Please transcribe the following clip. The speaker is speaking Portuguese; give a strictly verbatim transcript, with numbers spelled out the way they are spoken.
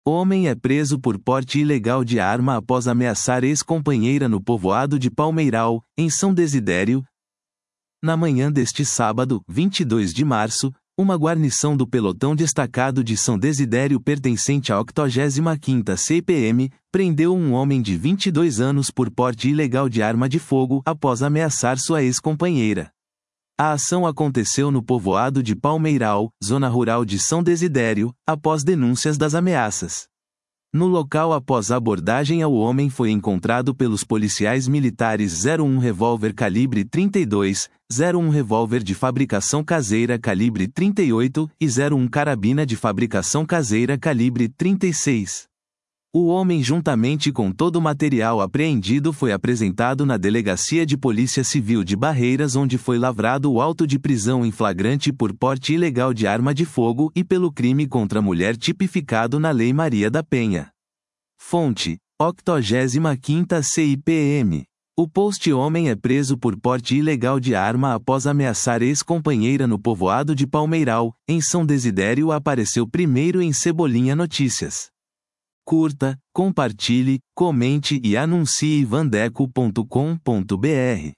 Homem é preso por porte ilegal de arma após ameaçar ex-companheira no povoado de Palmeiral, em São Desidério. Na manhã deste sábado, vinte e dois de março, uma guarnição do pelotão destacado de São Desidério pertencente à octogésima quinta C P M, prendeu um homem de vinte e dois anos por porte ilegal de arma de fogo após ameaçar sua ex-companheira. A ação aconteceu no povoado de Palmeiral, zona rural de São Desidério, após denúncias das ameaças. No local, após a abordagem ao homem, foi encontrado pelos policiais militares zero um revólver calibre trinta e dois, zero um revólver de fabricação caseira calibre trinta e oito e zero um carabina de fabricação caseira calibre trinta e seis. O homem, juntamente com todo o material apreendido, foi apresentado na Delegacia de Polícia Civil de Barreiras, onde foi lavrado o auto de prisão em flagrante por porte ilegal de arma de fogo e pelo crime contra a mulher tipificado na Lei Maria da Penha. Fonte: octogésima quinta C I P M. O post Homem é preso por porte ilegal de arma após ameaçar ex-companheira no povoado de Palmeiral, em São Desidério, apareceu primeiro em Cebolinha Notícias. Curta, compartilhe, comente e anuncie vandeco ponto com ponto br.